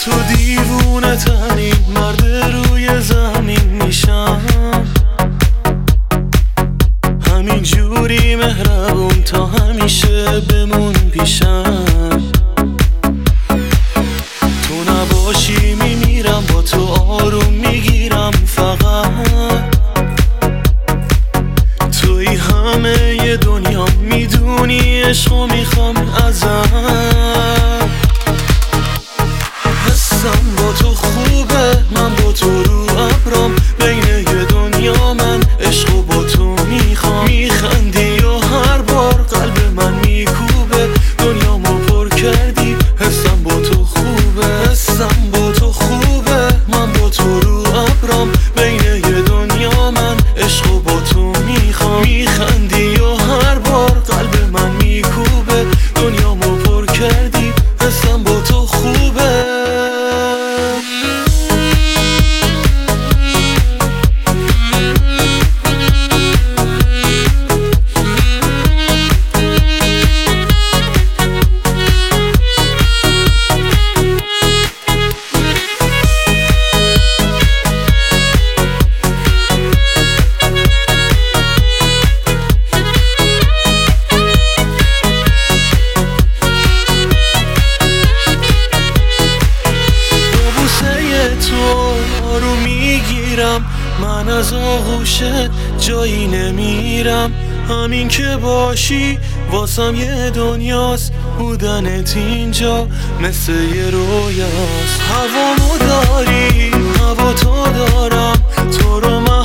تو دیوونه ترین مرد روی زمین میشم، همین جوری مهربون تا همیشه بمون پیشم. تو نباشی میمیرم، با تو آروم میگیرم، فقط توی همه ی دنیا میدونی عشقو میخوام ازت. حسم با تو خوبه، من با تو رو ابرام، بین ی دنیا من عشقو با تو میخوام. میخندی و هر بار قلب من میکوبه، دنیامو پر کردی، حسم با تو خوبه. حسم با تو خوبه، من با تو رو ابرام، بین ی دنیا من عشقو با تو میخوام. میخندی و هر بار قلب من میکوبه، دنیامو پر کردی، حسم با تو خوبه. تو رو میگیرم، من از آغوشت جایی نمیرم. همین که باشی واسم یه دنیاست، بودنت اینجا مثل یه رویاست. هوامو داری، هوا تو دارم، تو رو من